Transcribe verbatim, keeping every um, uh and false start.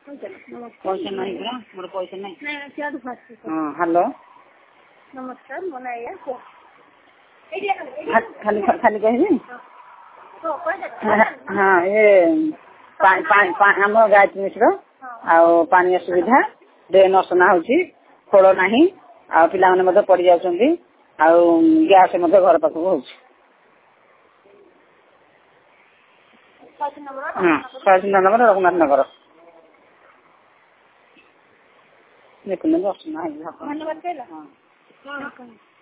पैसा नहीं पूरा मोर पैसा नहीं। हाँ हेलो नमस्कार मो ना या खाली खाली कहिबी हाँ ये आम गायत्री मिश्र आउ पानी असुविधा ड्रेन असना होची खोल नहीं आ पिला माने मते पड़ी जाउछंती आ गैस मते घर पाखु होची। हाँ सचिंदा नगर रघुनाथ नगर देखो ना असना है। धन्यवाद।